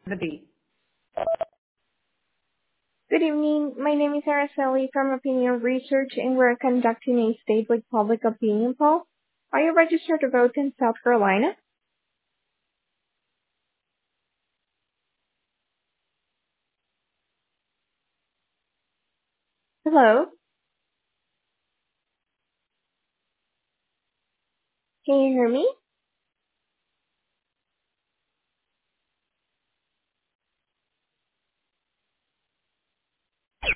The B. Good evening. My name is Araceli from Opinion Research, and we're conducting a statewide public opinion poll. Are you registered to vote in South Carolina? Hello? Can you hear me?